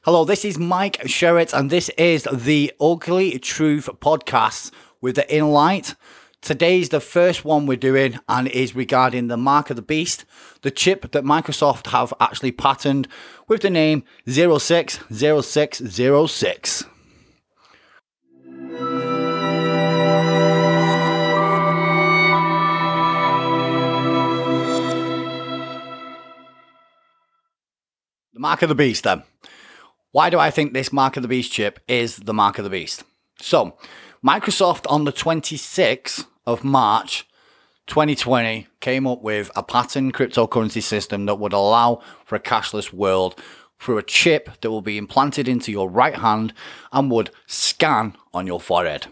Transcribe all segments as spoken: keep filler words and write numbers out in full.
Hello, this is Mike Sherritt, and this is the Ugly Truth Podcast with the Inlight. Today's the first one we're doing, and it is regarding the Mark of the Beast, the chip that Microsoft have actually patented with the name zero six zero six zero six. The Mark of the Beast, then. Why do I think this Mark of the Beast chip is the Mark of the Beast? So, Microsoft on the twenty-sixth of March twenty twenty came up with a patent cryptocurrency system that would allow for a cashless world through a chip that will be implanted into your right hand and would scan on your forehead.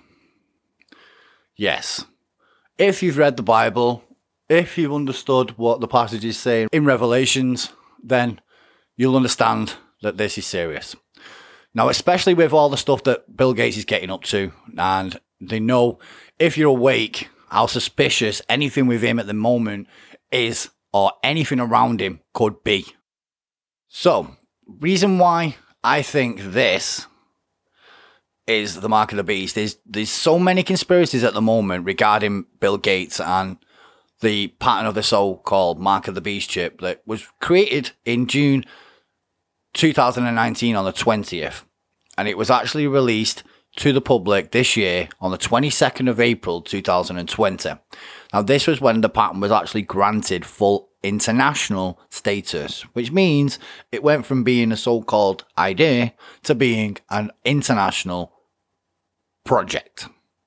Yes, if you've read the Bible, if you've understood what the passage is saying in Revelations, then you'll understand that this is serious. Now, especially with all the stuff that Bill Gates is getting up to, and they know if you're awake, how suspicious anything with him at the moment is, or anything around him could be. So, reason why I think this is the Mark of the Beast is there's so many conspiracies at the moment regarding Bill Gates and the pattern of the so-called Mark of the Beast chip that was created in June two thousand nineteen on the twentieth, and it was actually released to the public this year on the twenty-second of April two thousand twenty. Now, this was when the patent was actually granted full international status, which means it went from being a so-called idea to being an international project.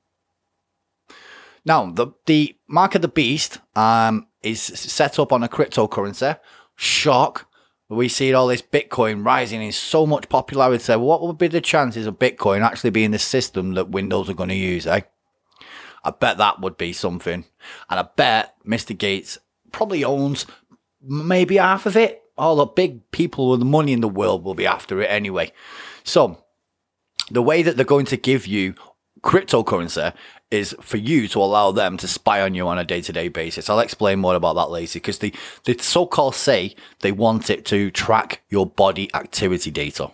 Now, the, the Mark of the Beast um, is set up on a cryptocurrency. Shock. We see all this Bitcoin rising in so much popularity. What would be the chances of Bitcoin actually being the system that Windows are going to use, eh? I bet that would be something. And I bet Mister Gates probably owns maybe half of it. All the big people with the money in the world will be after it anyway. So, the way that they're going to give you cryptocurrency is for you to allow them to spy on you on a day-to-day basis. I'll explain more about that later, because they, they so-called say they want it to track your body activity data.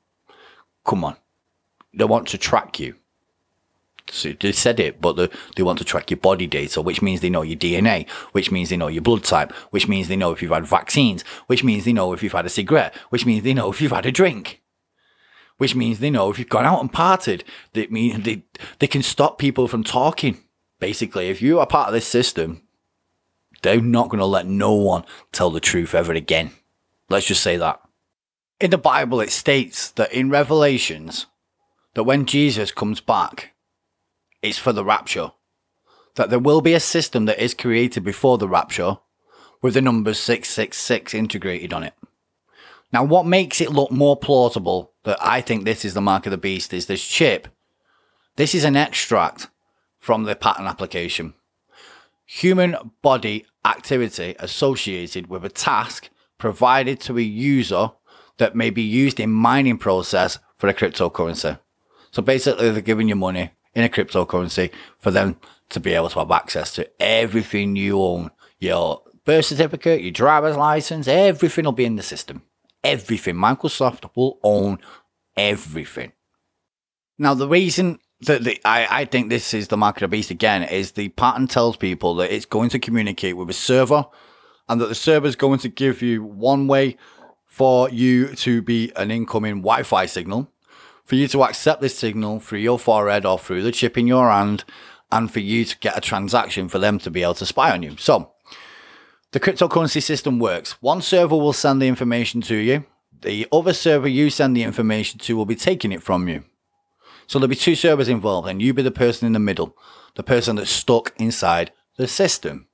Come on. They want to track you. So they said it, but they, they want to track your body data, which means they know your D N A, which means they know your blood type, which means they know if you've had vaccines, which means they know if you've had a cigarette, which means they know if you've had a drink. Which means they know if you've gone out and partied. They mean they they can stop people from talking. Basically, if you are part of this system, they're not going to let no one tell the truth ever again. Let's just say that. In the Bible, it states that in Revelations, that when Jesus comes back, it's for the rapture. That there will be a system that is created before the rapture with the number six six six integrated on it. Now, what makes it look more plausible that I think this is the Mark of the Beast is this chip. This is an extract from the patent application. Human body activity associated with a task provided to a user that may be used in mining process for a cryptocurrency. So basically, they're giving you money in a cryptocurrency for them to be able to have access to everything you own. Your birth certificate, your driver's license, everything will be in the system. Everything. Microsoft will own everything. Now, the reason that the, I, I think this is the Mark of the Beast again is the patent tells people that it's going to communicate with a server, and that the server is going to give you one way for you to be an incoming Wi-Fi signal, for you to accept this signal through your forehead or through the chip in your hand, and for you to get a transaction for them to be able to spy on you. So, the cryptocurrency system works. One server will send the information to you. The other server you send the information to will be taking it from you. So there'll be two servers involved, and you be the person in the middle, the person that's stuck inside the system.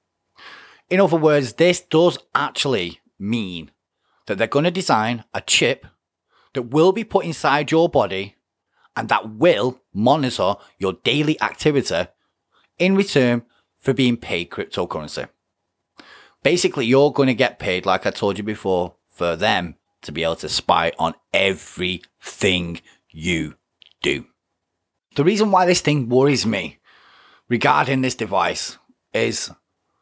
In other words, this does actually mean that they're going to design a chip that will be put inside your body and that will monitor your daily activity in return for being paid cryptocurrency. Basically, you're going to get paid, like I told you before, for them to be able to spy on everything you do. The reason why this thing worries me regarding this device is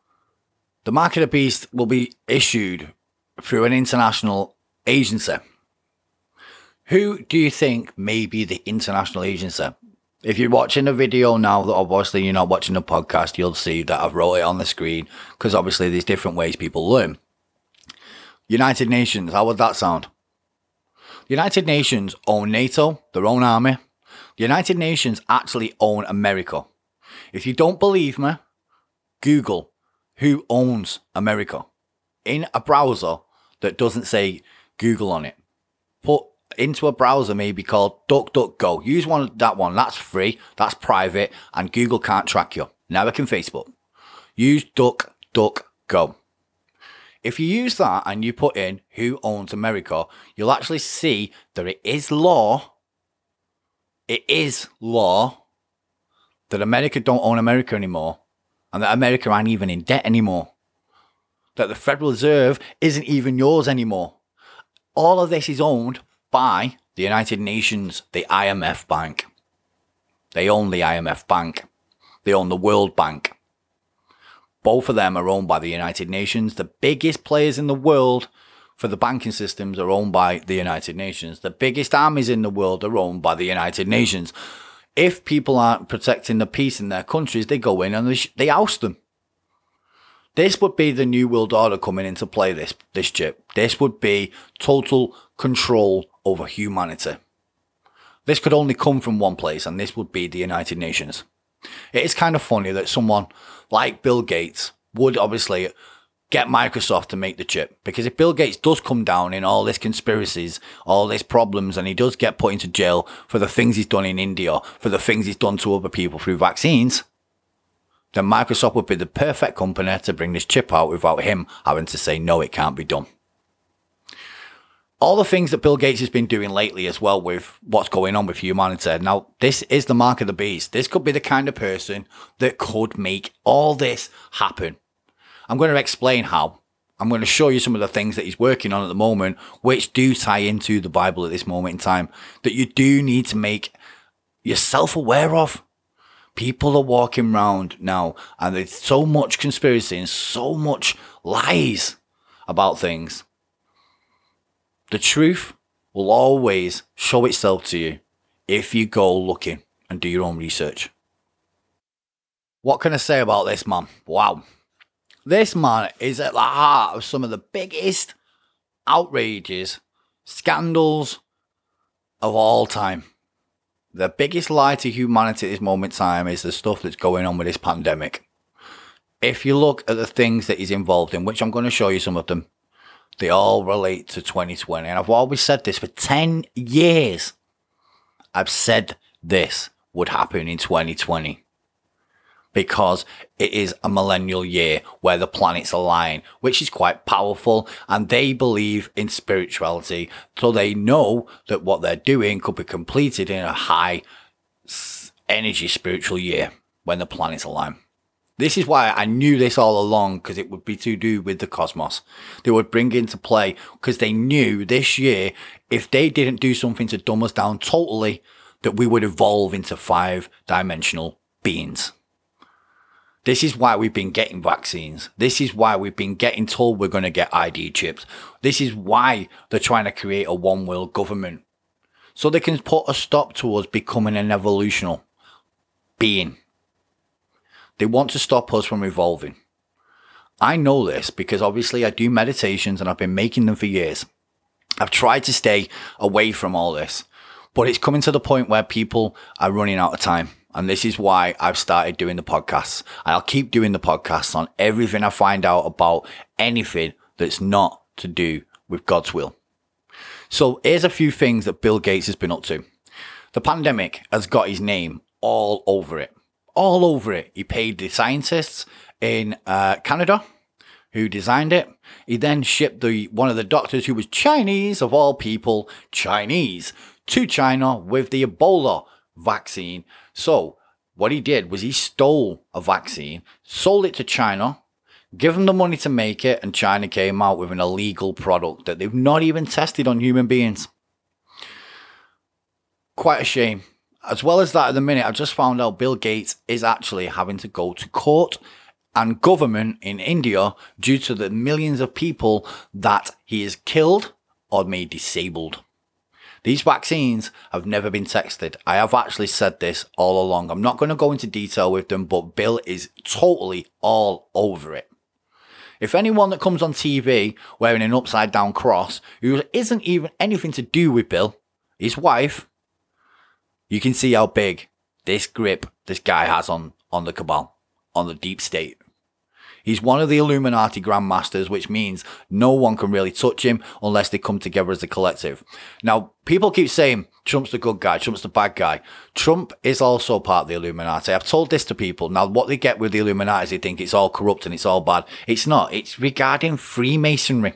the Mark of the Beast will be issued through an international agency Who do you think may be the international agency? If you're watching the video now, that obviously you're not watching the podcast, you'll see that I've wrote it on the screen, because obviously there's different ways people learn. United Nations, how would that sound? The United Nations own NATO, their own army. The United Nations actually own America. If you don't believe me, Google who owns America in a browser that doesn't say Google on it. Put into a browser maybe called DuckDuckGo. Use one that one. That's free. That's private, and Google can't track you. Neither can Facebook. Use DuckDuckGo. If you use that and you put in who owns America, you'll actually see that it is law. It is law that America don't own America anymore, and that America aren't even in debt anymore. That the Federal Reserve isn't even yours anymore. All of this is owned by the United Nations, the I M F Bank. They own the I M F Bank. They own the World Bank. Both of them are owned by the United Nations. The biggest players in the world for the banking systems are owned by the United Nations. The biggest armies in the world are owned by the United Nations. If people aren't protecting the peace in their countries, they go in and they, sh- they oust them. This would be the New World Order coming into play, this, this chip. This would be total control over humanity. This could only come from one place, and this would be the United Nations. It is kind of funny that someone like Bill Gates would obviously get Microsoft to make the chip, because if Bill Gates does come down in all these conspiracies, all these problems, and he does get put into jail for the things he's done in India, for the things he's done to other people through vaccines, then Microsoft would be the perfect company to bring this chip out without him having to say, no, it can't be done. All the things that Bill Gates has been doing lately as well with what's going on with humanity. Now, this is the mark of the beast. This could be the kind of person that could make all this happen. I'm going to explain how. I'm going to show you some of the things that he's working on at the moment, which do tie into the Bible at this moment in time, that you do need to make yourself aware of. People are walking around now, and there's so much conspiracy and so much lies about things. The truth will always show itself to you if you go looking and do your own research. What can I say about this man? Wow. This man is at the heart of some of the biggest outrages, scandals of all time. The biggest lie to humanity at this moment in time is the stuff that's going on with this pandemic. If you look at the things that he's involved in, which I'm going to show you some of them, they all relate to twenty twenty. And I've always said this for ten years. I've said this would happen in twenty twenty. Because it is a millennial year where the planets align, which is quite powerful. And they believe in spirituality. So they know that what they're doing could be completed in a high energy spiritual year when the planets align. This is why I knew this all along, because it would be to do with the cosmos. They would bring into play, because they knew this year, if they didn't do something to dumb us down totally, that we would evolve into five-dimensional beings. This is why we've been getting vaccines. This is why we've been getting told we're going to get I D chips. This is why they're trying to create a one-world government. So they can put a stop to us becoming an evolutional being. They want to stop us from evolving. I know this because obviously I do meditations and I've been making them for years. I've tried to stay away from all this, but it's coming to the point where people are running out of time. And this is why I've started doing the podcasts. And I'll keep doing the podcasts on everything I find out about anything that's not to do with God's will. So here's a few things that Bill Gates has been up to. The pandemic has got his name all over it. All over it. He paid the scientists in uh, Canada who designed it. He then shipped the one of the doctors who was Chinese, of all people, Chinese, to China with the Ebola vaccine. So what he did was he stole a vaccine, sold it to China, give them the money to make it, and China came out with an illegal product that they've not even tested on human beings. Quite a shame. As well as that, at the minute, I've just found out Bill Gates is actually having to go to court and government in India due to the millions of people that he has killed or made disabled. These vaccines have never been tested. I have actually said this all along. I'm not going to go into detail with them, but Bill is totally all over it. If anyone that comes on T V wearing an upside down cross, who isn't even anything to do with Bill, his wife, you can see how big this grip this guy has on, on the cabal, on the deep state. He's one of the Illuminati Grandmasters, which means no one can really touch him unless they come together as a collective. Now, people keep saying Trump's the good guy, Trump's the bad guy. Trump is also part of the Illuminati. I've told this to people. Now, what they get with the Illuminati is they think it's all corrupt and it's all bad. It's not. It's regarding Freemasonry.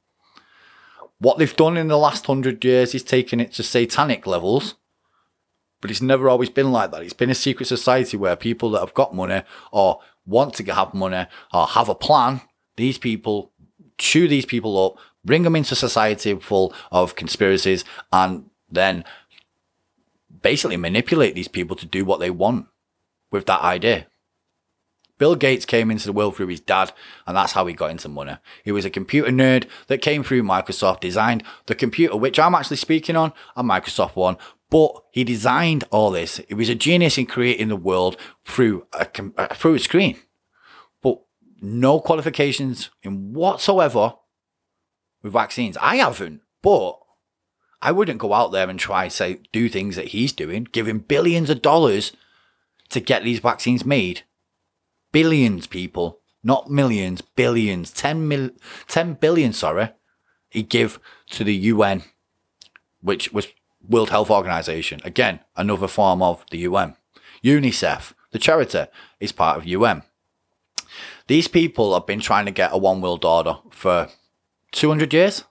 What they've done in the last hundred years is taken it to satanic levels. But it's never always been like that. It's been a secret society where people that have got money or want to have money or have a plan, these people chew these people up, bring them into society full of conspiracies, and then basically manipulate these people to do what they want with that idea. Bill Gates came into the world through his dad, and that's how he got into money. He was a computer nerd that came through Microsoft, designed the computer, which I'm actually speaking on, a Microsoft one. But he designed all this. He was a genius in creating the world through a, through a screen. But no qualifications in whatsoever with vaccines. I haven't, but I wouldn't go out there and try to say, do things that he's doing, giving billions of dollars to get these vaccines made. Billions, people. Not millions, billions. ten, mil, ten billion, sorry. He gave to the U N, which was World Health Organization. Again, another form of the U N. UNICEF, the charity, is part of U N. These people have been trying to get a one world order for two hundred years.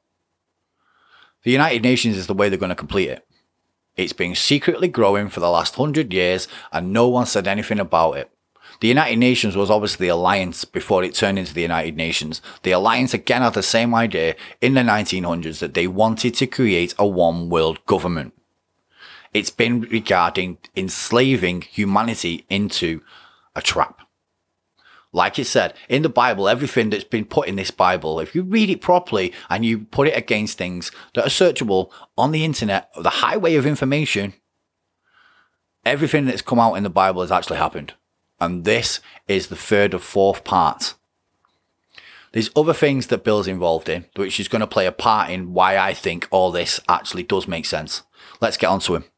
The United Nations is the way they're going to complete it. It's been secretly growing for the last hundred years and no one said anything about it. The United Nations was obviously the Alliance before it turned into the United Nations. The Alliance again had the same idea in the nineteen hundreds that they wanted to create a one world government. It's been regarding enslaving humanity into a trap. Like it said, in the Bible, everything that's been put in this Bible, if you read it properly and you put it against things that are searchable on the internet, the highway of information, everything that's come out in the Bible has actually happened. And this is the third or fourth part. There's other things that Bill's involved in, which is going to play a part in why I think all this actually does make sense. Let's get on to him.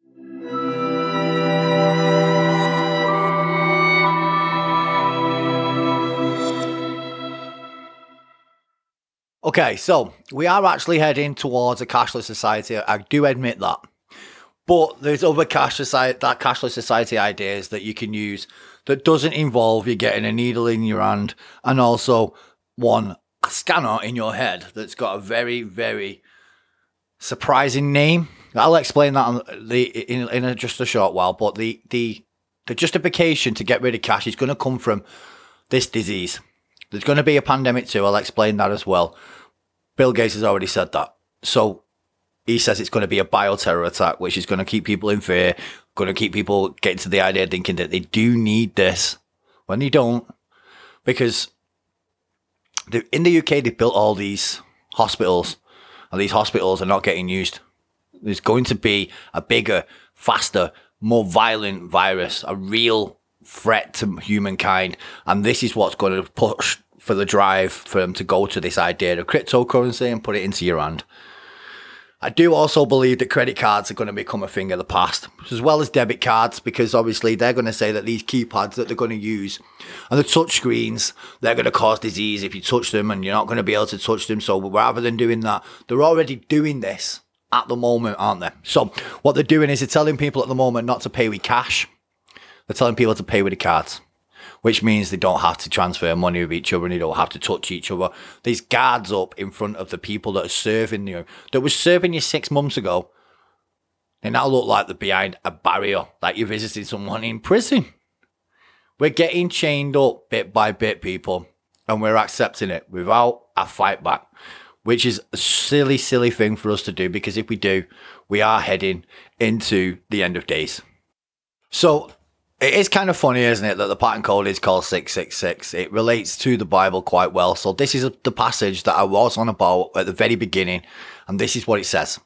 Okay, so we are actually heading towards a cashless society. I do admit that. But there's other cash society, that cashless society ideas that you can use that doesn't involve you getting a needle in your hand and also one a scanner in your head that's got a very, very surprising name. I'll explain that on the, in, in a, just a short while, but the, the, the justification to get rid of cash is going to come from this disease. There's going to be a pandemic too. I'll explain that as well. Bill Gates has already said that. So he says it's going to be a bioterror attack, which is going to keep people in fear, going to keep people getting to the idea thinking that they do need this when they don't. Because in the U K, they've built all these hospitals, and these hospitals are not getting used. There's going to be a bigger, faster, more violent virus, a real threat to humankind. And this is what's going to push for the drive for them to go to this idea of cryptocurrency and put it into your hand. I do also believe that credit cards are going to become a thing of the past, as well as debit cards, because obviously they're going to say that these keypads that they're going to use and the touch screens, they're going to cause disease if you touch them and you're not going to be able to touch them. So rather than doing that, they're already doing this at the moment, aren't they? So what they're doing is they're telling people at the moment not to pay with cash. They're telling people to pay with the cards, which means they don't have to transfer money with each other and they don't have to touch each other. There's guards up in front of the people that are serving you, that was serving you six months ago. They now look like they're behind a barrier, like you're visiting someone in prison. We're getting chained up bit by bit, people, and we're accepting it without a fight back, which is a silly, silly thing for us to do, because if we do, we are heading into the end of days. So it is kind of funny, isn't it, that the pattern code is called six six six. It relates to the Bible quite well. So this is the passage that I was on about at the very beginning, and this is what it says.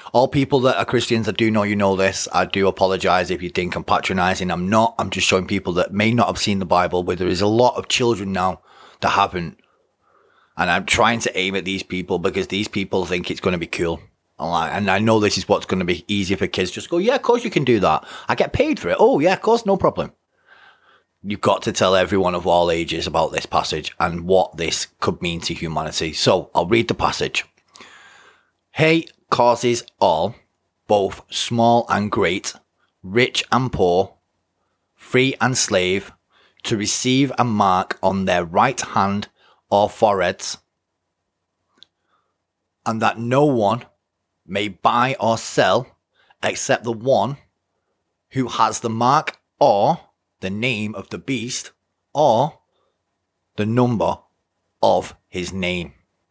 All people that are Christians, I do know you know this. I do apologize if you think I'm patronizing. I'm not. I'm just showing people that may not have seen the Bible, but there is a lot of children now that haven't. And I'm trying to aim at these people because these people think it's going to be cool. And I know this is what's going to be easier for kids. Just go, yeah, of course you can do that. I get paid for it. Oh, yeah, of course, no problem. You've got to tell everyone of all ages about this passage and what this could mean to humanity. So I'll read the passage. Hate causes all, both small and great, rich and poor, free and slave, to receive a mark on their right hand or foreheads, and that no one may buy or sell except the one who has the mark or the name of the beast or the number of his name.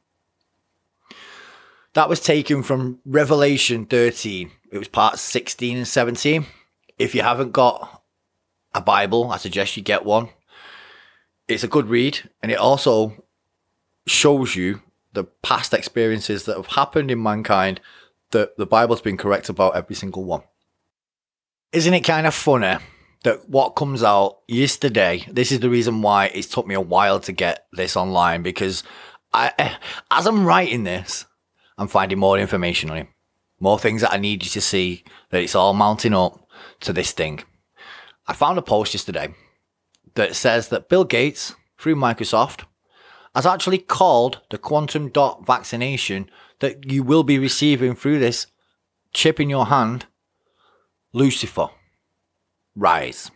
That was taken from Revelation thirteen. It was parts sixteen and seventeen. If you haven't got a Bible, I suggest you get one. It's a good read, and it also shows you the past experiences that have happened in mankind that the Bible's been correct about every single one. Isn't it kind of funny that what comes out yesterday, this is the reason why it's took me a while to get this online, because I, as I'm writing this, I'm finding more information on him. More things that I need you to see, that it's all mounting up to this thing. I found a post yesterday that says that Bill Gates, through Microsoft, has actually called the quantum dot vaccination that you will be receiving through this chip in your hand, Lucifer Rise.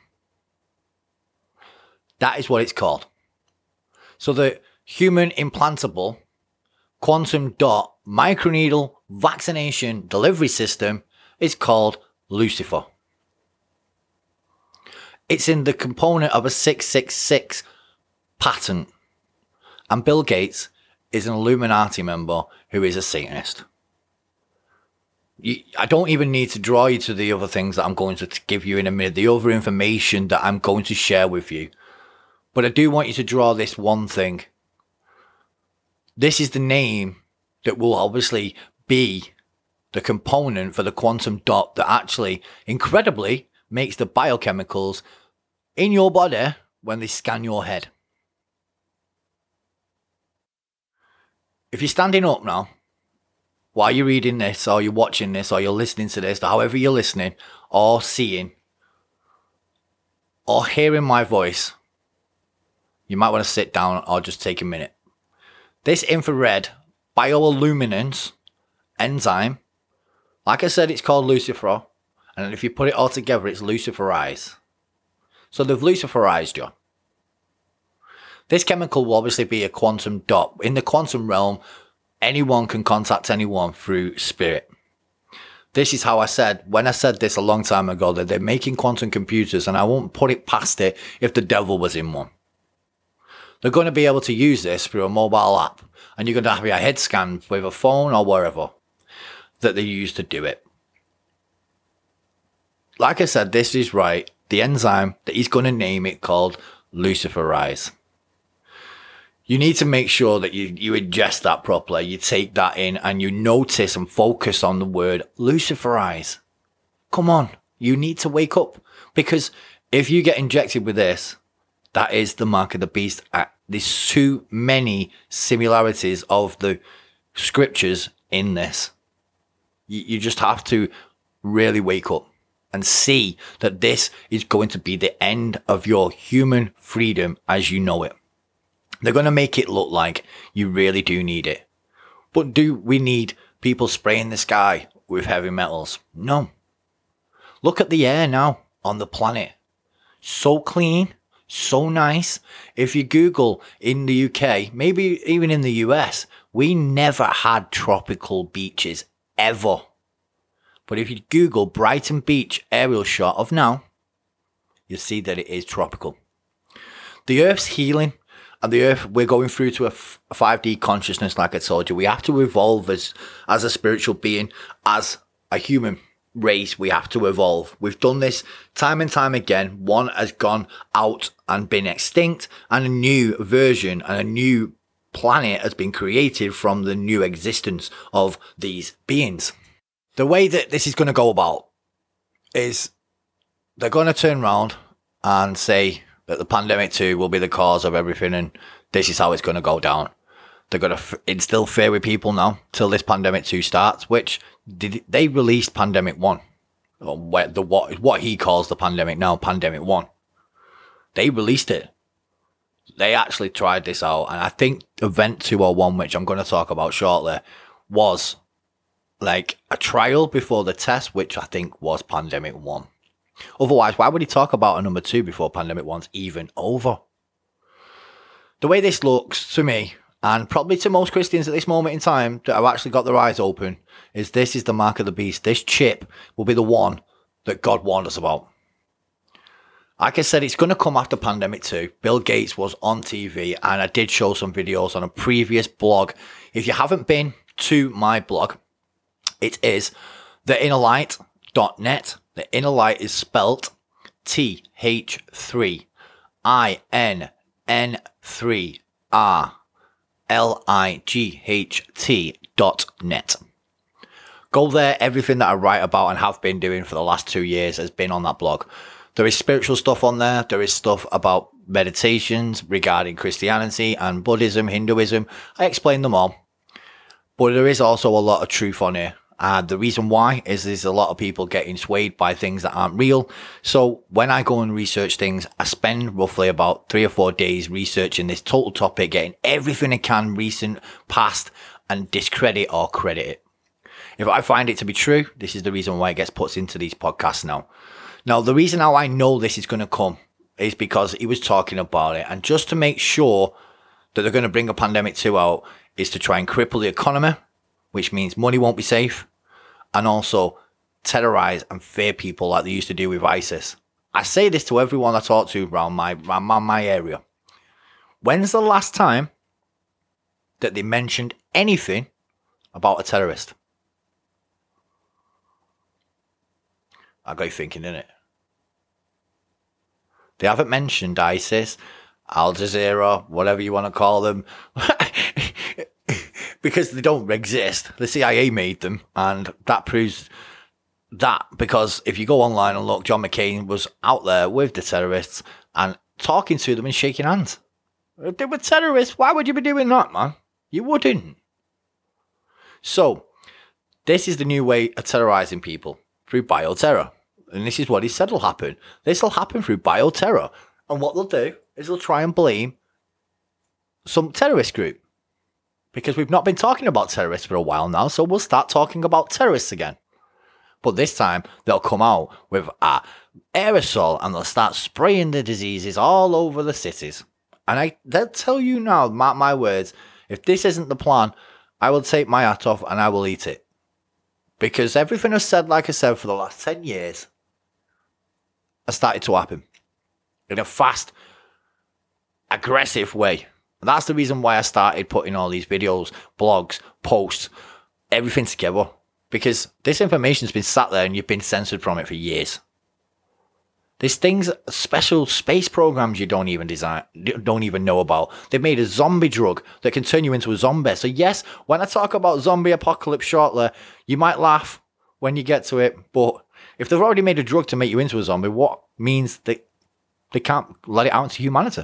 That is what it's called. So the human implantable quantum dot microneedle vaccination delivery system is called Lucifer. It's in the component of a six six six patent. And Bill Gates is an Illuminati member who is a Satanist. You, I don't even need to draw you to the other things that I'm going to give you in a minute, the other information that I'm going to share with you. But I do want you to draw this one thing. This is the name that will obviously be the component for the quantum dot that actually, incredibly, makes the biochemicals in your body when they scan your head. If you're standing up now, while you're reading this, or you're watching this, or you're listening to this, however you're listening, or seeing, or hearing my voice, you might want to sit down or just take a minute. This infrared bioluminescence enzyme, like I said, it's called Lucifer, and if you put it all together, it's Luciferized. So they've Luciferized you. This chemical will obviously be a quantum dot. In the quantum realm, anyone can contact anyone through spirit. This is how I said, when I said this a long time ago, that they're making quantum computers, and I won't put it past it if the devil was in one. They're going to be able to use this through a mobile app, and you're going to have your head scanned with a phone or wherever that they use to do it. Like I said, this is right. The enzyme that he's going to name it called Luciferize. You need to make sure that you, you ingest that properly. You take that in and you notice and focus on the word Luciferize. Come on, you need to wake up. Because if you get injected with this, that is the mark of the beast. There's too many similarities of the scriptures in this. You, you just have to really wake up and see that this is going to be the end of your human freedom as you know it. They're going to make it look like you really do need it. But do we need people spraying the sky with heavy metals? No. Look at the air now on the planet. So clean, so nice. If you Google in the U K, maybe even in the U S, we never had tropical beaches ever. But if you Google Brighton Beach aerial shot of now, you'll see that it is tropical. The Earth's healing. And the earth, we're going through to a, f- a five D consciousness, like I told you. We have to evolve as, as a spiritual being, as a human race. We have to evolve. We've done this time and time again. One has gone out and been extinct, and a new version and a new planet has been created from the new existence of these beings. The way that this is going to go about is they're going to turn around and say that the pandemic two will be the cause of everything and this is how it's going to go down. They're going to f- instill fear with people now till this pandemic two starts, which did, they released pandemic one. Or what, the, what, what he calls the pandemic now, pandemic one. They released it. They actually tried this out. And I think event two oh one, which I'm going to talk about shortly, was like a trial before the test, which I think was pandemic one. Otherwise, why would he talk about a number two before pandemic one's even over? The way this looks to me, and probably to most Christians at this moment in time that have actually got their eyes open, is this is the mark of the beast. This chip will be the one that God warned us about. Like I said, it's going to come after pandemic two. Bill Gates was on T V, and I did show some videos on a previous blog. If you haven't been to my blog, it is the inner light dot net. The Inner Light is spelt T H three I N N three R L I G H T dot net. Go there. Everything that I write about and have been doing for the last two years has been on that blog. There is spiritual stuff on there. There is stuff about meditations regarding Christianity and Buddhism, Hinduism. I explain them all. But there is also a lot of truth on here. And the reason why is there's a lot of people getting swayed by things that aren't real. So when I go and research things, I spend roughly about three or four days researching this total topic, getting everything I can, recent, past, and discredit or credit it. If I find it to be true, this is the reason why it gets put into these podcasts now. Now, the reason how I know this is going to come is because he was talking about it. And just to make sure that they're going to bring a pandemic two out is to try and cripple the economy, which means money won't be safe, and also terrorize and fear people like they used to do with ISIS. I say this to everyone I talk to around my, around my area. When's the last time that they mentioned anything about a terrorist? I got you thinking, innit? They haven't mentioned ISIS, Al Jazeera, whatever you want to call them. Because they don't exist. The C I A made them, and that proves that, because if you go online and look, John McCain was out there with the terrorists and talking to them and shaking hands. If they were terrorists, why would you be doing that, man? You wouldn't. So, this is the new way of terrorizing people, through bioterror. And this is what he said will happen. This will happen through bioterror. And what they'll do is they'll try and blame some terrorist group. Because we've not been talking about terrorists for a while now, so we'll start talking about terrorists again. But this time, they'll come out with a aerosol and they'll start spraying the diseases all over the cities. And I, they'll tell you now, mark my words, if this isn't the plan, I will take my hat off and I will eat it. Because everything I've said, like I said, for the last ten years, has started to happen. In a fast, aggressive way. And that's the reason why I started putting all these videos, blogs, posts, everything together. Because this information's been sat there and you've been censored from it for years. There's things, special space programs you don't even design, don't even know about. They've made a zombie drug that can turn you into a zombie. So yes, when I talk about zombie apocalypse shortly, you might laugh when you get to it. But if they've already made a drug to make you into a zombie, what means that they can't let it out into humanity?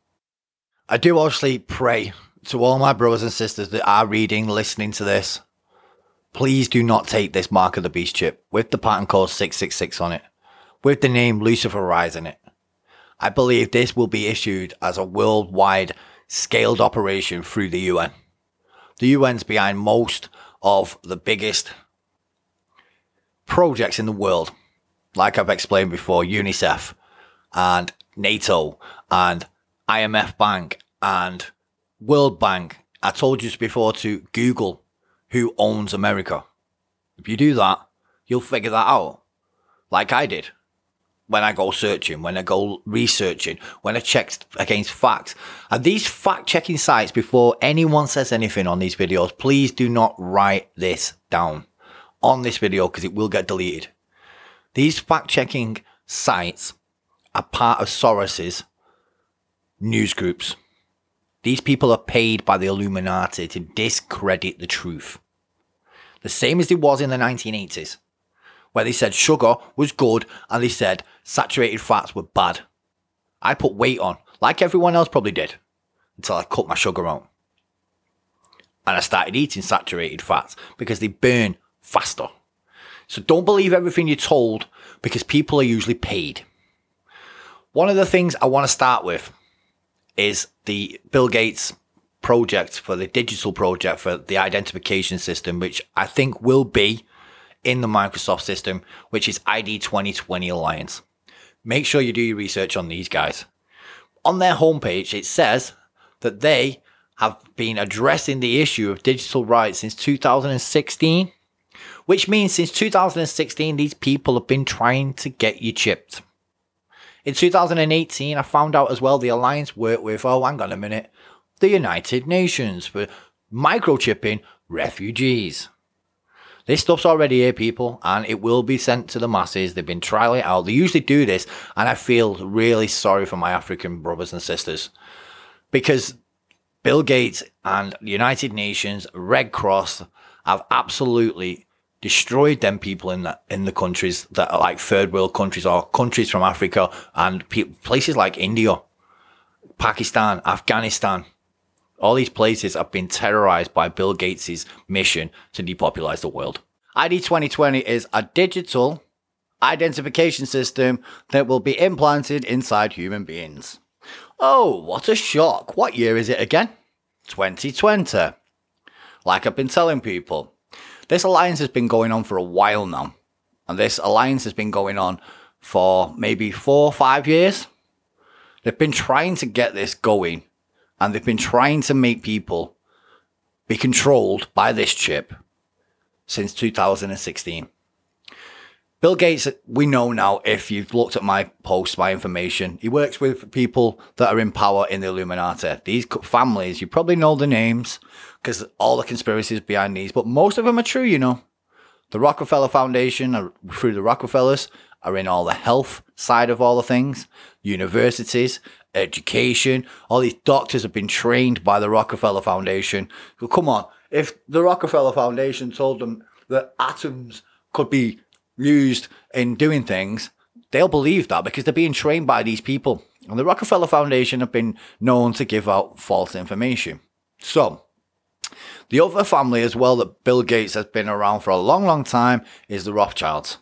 I do obviously pray to all my brothers and sisters that are reading, listening to this. Please do not take this Mark of the Beast chip with the patent code six six six on it, with the name Lucifer Rise in it. I believe this will be issued as a worldwide scaled operation through the U N. The U N's behind most of the biggest projects in the world. Like I've explained before, UNICEF and NATO and I M F Bank and World Bank. I told you before to Google who owns America. If you do that, you'll figure that out. Like I did. When I go searching, when I go researching, when I check against facts. And these fact-checking sites, before anyone says anything on these videos, please do not write this down on this video because it will get deleted. These fact-checking sites are part of Soros's news groups. These people are paid by the Illuminati to discredit the truth. The same as it was in the nineteen eighties, where they said sugar was good and they said saturated fats were bad. I put weight on, like everyone else probably did, until I cut my sugar out. And I started eating saturated fats because they burn faster. So don't believe everything you're told, because people are usually paid. One of the things I want to start with is the Bill Gates project for the digital project for the identification system, which I think will be in the Microsoft system, which is I D twenty twenty Alliance. Make sure you do your research on these guys. On their homepage, it says that they have been addressing the issue of digital rights since two thousand sixteen, which means since two thousand sixteen, these people have been trying to get you chipped. In two thousand eighteen, I found out as well the Alliance worked with, oh, hang on a minute, the United Nations for microchipping refugees. This stuff's already here, people, and it will be sent to the masses. They've been trialing it out. They usually do this, and I feel really sorry for my African brothers and sisters, because Bill Gates and the United Nations, Red Cross, have absolutely destroyed them people in the, in the countries that are like third world countries or countries from Africa and pe- places like India, Pakistan, Afghanistan. All these places have been terrorized by Bill Gates' mission to depopulate the world. I D twenty twenty is a digital identification system that will be implanted inside human beings. Oh, what a shock. What year is it again? twenty twenty. Like I've been telling people, this alliance has been going on for a while now. And this alliance has been going on for maybe four or five years. They've been trying to get this going. And they've been trying to make people be controlled by this chip since two thousand sixteen. Bill Gates, we know now, if you've looked at my posts, my information, he works with people that are in power in the Illuminati. These families, you probably know the names because all the conspiracies behind these, but most of them are true, you know. The Rockefeller Foundation, are, through the Rockefellers, are in all the health side of all the things, universities, education. All these doctors have been trained by the Rockefeller Foundation. So come on, if the Rockefeller Foundation told them that atoms could be used in doing things, they'll believe that because they're being trained by these people. And the Rockefeller Foundation have been known to give out false information. So, the other family as well that Bill Gates has been around for a long, long time is the Rothschilds.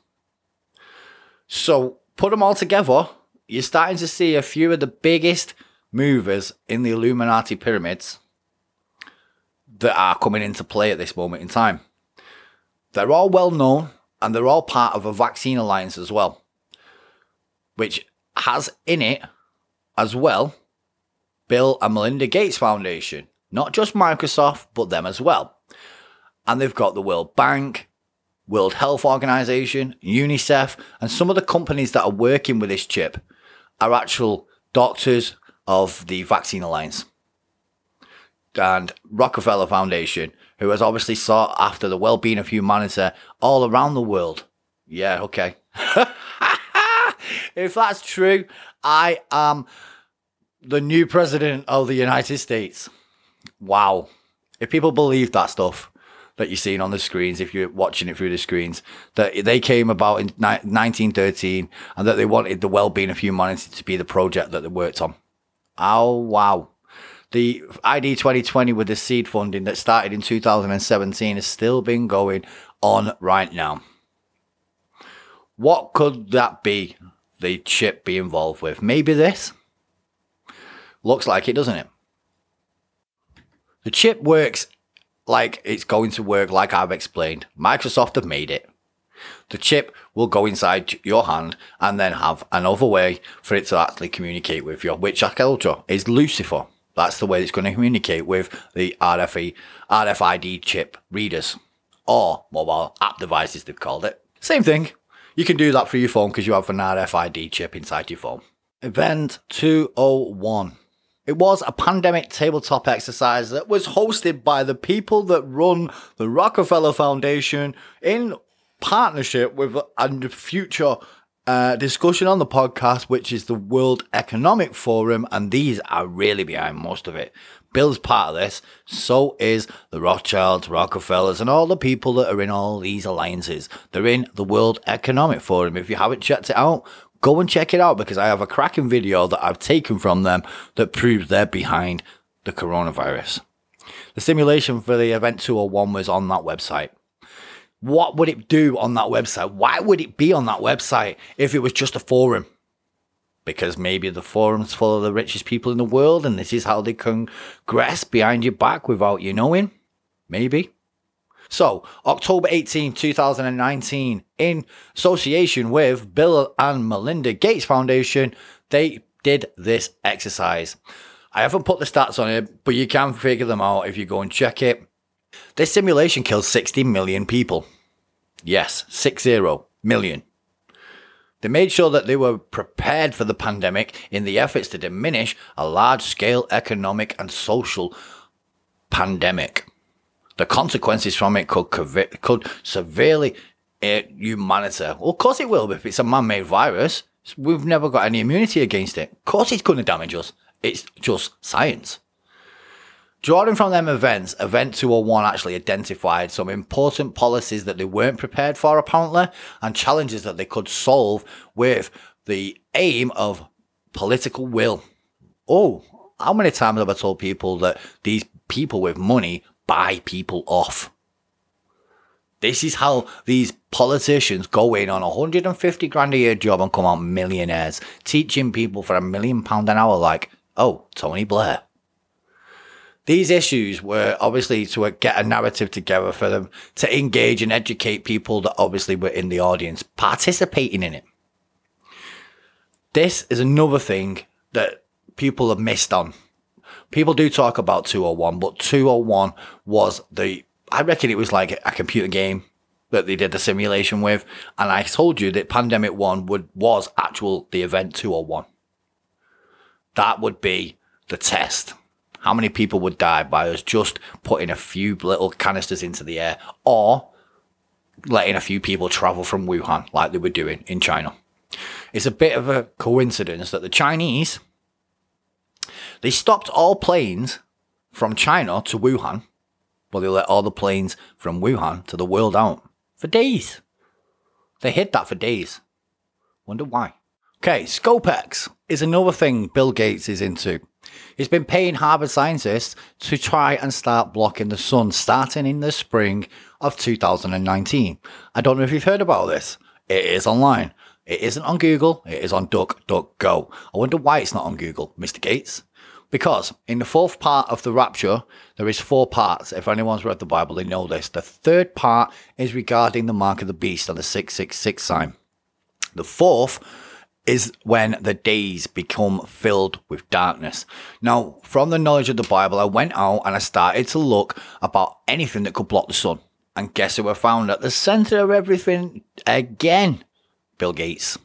So, put them all together, you're starting to see a few of the biggest movers in the Illuminati pyramids that are coming into play at this moment in time. They're all well known and they're all part of a vaccine alliance as well, which has in it as well Bill and Melinda Gates Foundation, not just Microsoft, but them as well. And they've got the World Bank, World Health Organization, UNICEF, and some of the companies that are working with this chip are actual doctors of the Vaccine Alliance. And Rockefeller Foundation, who has obviously sought after the well-being of humanity all around the world. Yeah, okay. If that's true, I am the new president of the United States. Wow. If people believe that stuff that you're seeing on the screens, if you're watching it through the screens, that they came about in nineteen thirteen and that they wanted the well-being of humanity to be the project that they worked on. Oh, wow. The I D twenty twenty with the seed funding that started in two thousand seventeen has still been going on right now. What could that be, the chip be involved with? Maybe this? Looks like it, doesn't it? The chip works like it's going to work like I've explained. Microsoft have made it. The chip will go inside your hand and then have another way for it to actually communicate with you, which I told you is Lucifer. That's the way it's going to communicate with the R F I D chip readers, or mobile app devices they've called it. Same thing. You can do that for your phone because you have an R F I D chip inside your phone. Event two oh one. It was a pandemic tabletop exercise that was hosted by the people that run the Rockefeller Foundation in partnership with a future uh, discussion on the podcast, which is the World Economic Forum, and these are really behind most of it. Bill's part of this. So is the Rothschilds, Rockefellers, and all the people that are in all these alliances. They're in the World Economic Forum. If you haven't checked it out, go and check it out, because I have a cracking video that I've taken from them that proves they're behind the coronavirus. The simulation for the Event two oh one was on that website. What would it do on that website? Why would it be on that website if it was just a forum? Because maybe the forum's full of the richest people in the world and this is how they congress behind your back without you knowing? Maybe. So, October eighteenth, twenty nineteen, in association with Bill and Melinda Gates Foundation, they did this exercise. I haven't put the stats on it, but you can figure them out if you go and check it. This simulation killed sixty million people. Yes, six zero million. They made sure that they were prepared for the pandemic in the efforts to diminish a large-scale economic and social pandemic. The consequences from it could, could severely hurt humanity. Well, of course it will, if it's a man-made virus. We've never got any immunity against it. Of course it's going to damage us. It's just science. Drawing from them events, Event two oh one actually identified some important policies that they weren't prepared for, apparently, and challenges that they could solve with the aim of political will. Oh, how many times have I told people that these people with money buy people off? This is how these politicians go in on a one hundred fifty grand a year job and come out millionaires, teaching people for a million pound an hour like, oh, Tony Blair. These issues were obviously to get a narrative together for them to engage and educate people that obviously were in the audience participating in it. This is another thing that people have missed on. People do talk about two oh one, but two oh one was the, I reckon it was like a computer game that they did the simulation with. And I told you that Pandemic one would, was actual, the Event two oh one. That would be the test. How many people would die by us just putting a few little canisters into the air or letting a few people travel from Wuhan like they were doing in China? It's a bit of a coincidence that the Chinese, they stopped all planes from China to Wuhan, but they let all the planes from Wuhan to the world out for days. They hid that for days. Wonder why. Okay, ScopeX is another thing Bill Gates is into. He's been paying Harvard scientists to try and start blocking the sun starting in the spring of two thousand nineteen. I don't know if you've heard about this. It is online. It isn't on Google. It is on DuckDuckGo. I wonder why it's not on Google, Mister Gates. Because in the fourth part of the rapture, there is four parts. If anyone's read the Bible, they know this. The third part is regarding the mark of the beast and the six six six sign. The fourth is when the days become filled with darkness. Now, from the knowledge of the Bible, I went out and I started to look about anything that could block the sun. And guess who I found at the center of everything again? Bill Gates.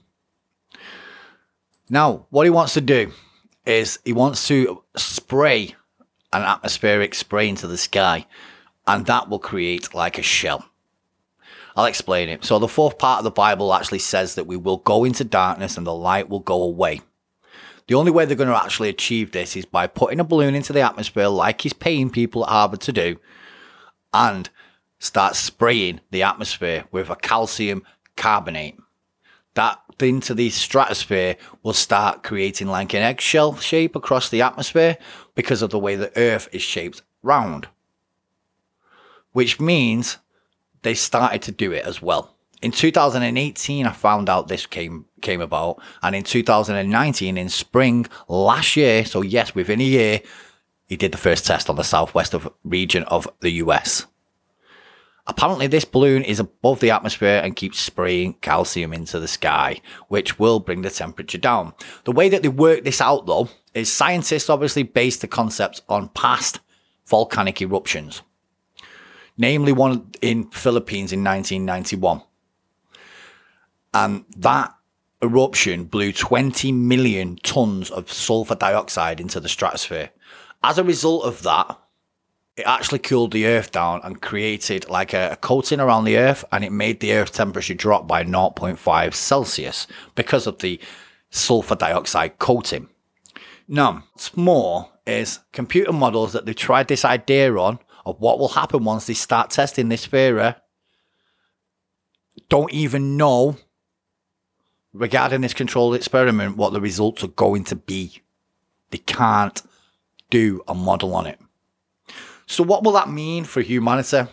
Now, what he wants to do is he wants to spray an atmospheric spray into the sky, and that will create like a shell. I'll explain it. So the fourth part of the Bible actually says that we will go into darkness and the light will go away. The only way they're going to actually achieve this is by putting a balloon into the atmosphere like he's paying people at Harvard to do and start spraying the atmosphere with a calcium carbonate. That into the stratosphere will start creating like an eggshell shape across the atmosphere because of the way the Earth is shaped round. Which means they started to do it as well. In two thousand eighteen, I found out this came came about. And in two thousand nineteen, in spring last year, so yes, within a year, he did the first test on the southwest of region of the U S. Apparently, this balloon is above the atmosphere and keeps spraying calcium into the sky, which will bring the temperature down. The way that they work this out, though, is scientists obviously based the concept on past volcanic eruptions. Namely one in Philippines in nineteen ninety-one. And that eruption blew twenty million tons of sulfur dioxide into the stratosphere. As a result of that, it actually cooled the Earth down and created like a, a coating around the Earth, and it made the Earth temperature drop by zero point five Celsius because of the sulfur dioxide coating. No, it's more is computer models that they've tried this idea on of what will happen once they start testing this theory don't even know regarding this controlled experiment what the results are going to be. They can't do a model on it. So what will that mean for humanity?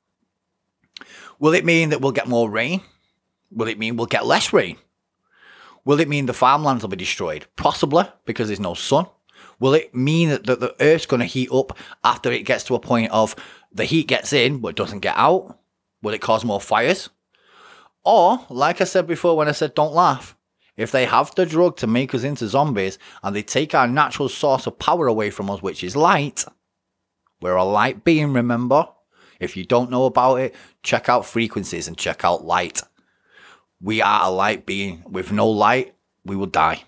Will it mean that we'll get more rain? Will it mean we'll get less rain? Will it mean the farmlands will be destroyed? Possibly, because there's no sun. Will it mean that the Earth's going to heat up after it gets to a point of the heat gets in but it doesn't get out? Will it cause more fires? Or, like I said before when I said don't laugh, if they have the drug to make us into zombies and they take our natural source of power away from us, which is light, we're a light being, remember? If you don't know about it, check out frequencies and check out light. We are a light being. With no light, we will die.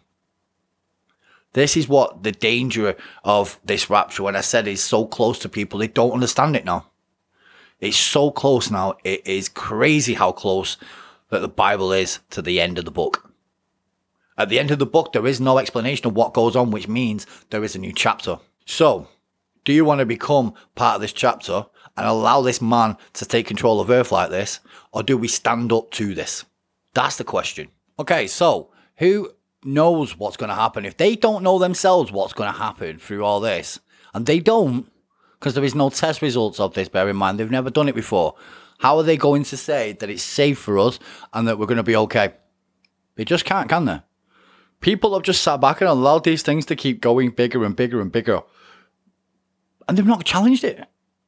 This is what the danger of this rapture, when I said it's so close to people, they don't understand it now. It's so close now. It is crazy how close that the Bible is to the end of the book. At the end of the book, there is no explanation of what goes on, which means there is a new chapter. So, do you want to become part of this chapter and allow this man to take control of Earth like this? Or do we stand up to this? That's the question. Okay, so who knows what's going to happen? If they don't know themselves what's going to happen through all this, and they don't, because there is no test results of this, bear in mind, they've never done it before. How are they going to say that it's safe for us and that we're going to be okay? They just can't, can they? People have just sat back and allowed these things to keep going bigger and bigger and bigger. And they've not challenged it.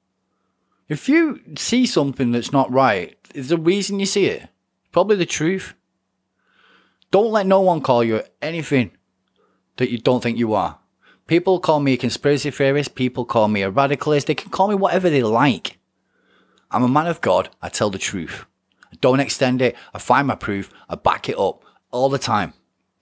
If you see something that's not right, there's a reason you see it. Probably the truth. Don't let no one call you anything that you don't think you are. People call me a conspiracy theorist. People call me a radicalist. They can call me whatever they like. I'm a man of God. I tell the truth. I don't extend it. I find my proof. I back it up all the time.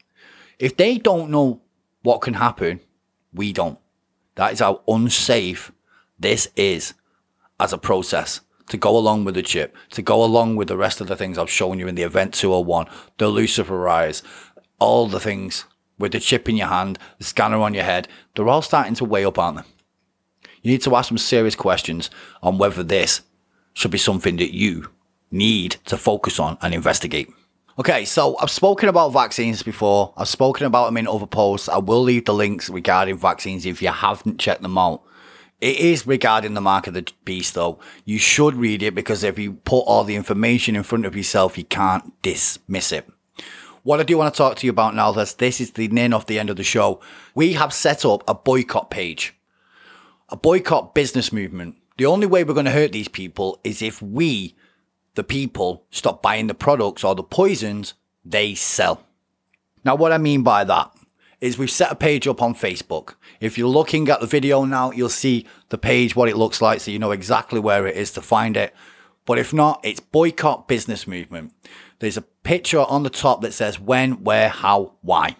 If they don't know what can happen, we don't. That is how unsafe this is as a process. To go along with the chip, to go along with the rest of the things I've shown you in the Event two oh one, the Lucifer Rise, all the things with the chip in your hand, the scanner on your head, they're all starting to weigh up, aren't they? You need to ask some serious questions on whether this should be something that you need to focus on and investigate. Okay, so I've spoken about vaccines before. I've spoken about them in other posts. I will leave the links regarding vaccines if you haven't checked them out. It is regarding the mark of the beast, though. You should read it because if you put all the information in front of yourself, you can't dismiss it. What I do want to talk to you about now, is this is the near enough the end of the show. We have set up a boycott page, a boycott business movement. The only way we're going to hurt these people is if we, the people, stop buying the products or the poisons they sell. Now, what I mean by that is we've set a page up on Facebook. If you're looking at the video now, you'll see the page, what it looks like, so you know exactly where it is to find it. But if not, it's Boycott Business Movement. There's a picture on the top that says when, where, how, why.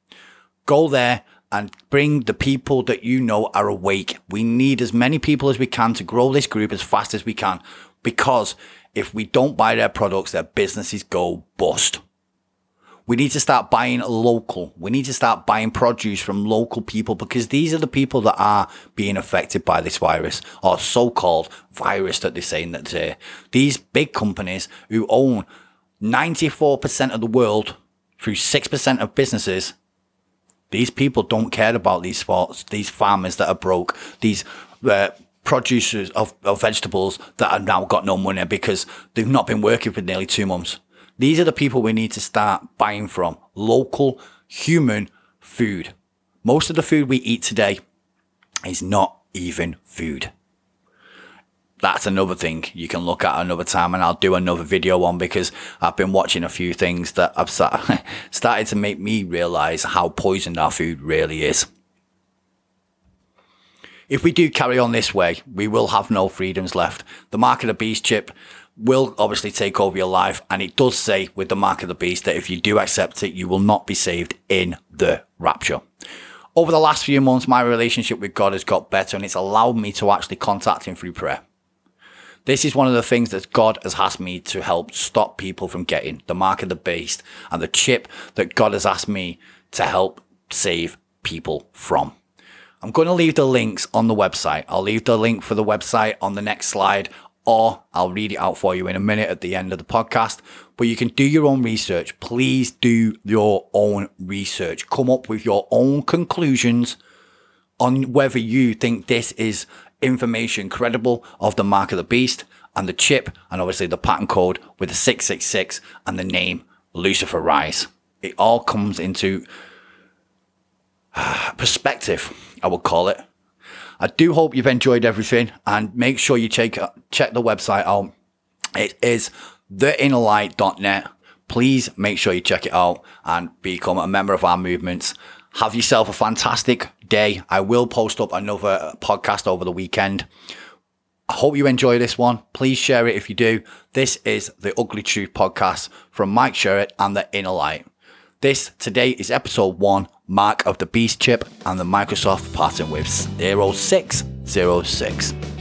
Go there and bring the people that you know are awake. We need as many people as we can to grow this group as fast as we can, because if we don't buy their products, their businesses go bust. We need to start buying local. We need to start buying produce from local people, because these are the people that are being affected by this virus, or so-called virus that they're saying that uh, these big companies who own ninety-four percent of the world through six percent of businesses, these people don't care about these sports, these farmers that are broke, these uh, producers of, of vegetables that have now got no money because they've not been working for nearly two months. These are the people we need to start buying from. Local, human food. Most of the food we eat today is not even food. That's another thing you can look at another time, and I'll do another video on, because I've been watching a few things that have started to make me realise how poisoned our food really is. If we do carry on this way, we will have no freedoms left. The Mark of the Beast chip will obviously take over your life, and it does say with the Mark of the Beast that if you do accept it, you will not be saved in the rapture. Over the last few months, my relationship with God has got better, and it's allowed me to actually contact him through prayer. This is one of the things that God has asked me to help stop people from getting, the Mark of the Beast, and the chip that God has asked me to help save people from. I'm going to leave the links on the website. I'll leave the link for the website on the next slide, or I'll read it out for you in a minute at the end of the podcast. But you can do your own research. Please do your own research. Come up with your own conclusions on whether you think this is information credible of the mark of the beast and the chip, and obviously the pattern code with the six six six and the name Lucifer Rise. It all comes into perspective, I would call it. I do hope you've enjoyed everything, and make sure you check check the website out. It is the inner light dot net. Please make sure you check it out and become a member of our movements. Have yourself a fantastic day. I will post up another podcast over the weekend. I hope you enjoy this one. Please share it if you do. This is the Ugly Truth podcast from Mike Sherritt and the Inner Light. This today is episode one, Mark of the Beast chip and the Microsoft pattern with zero six zero six.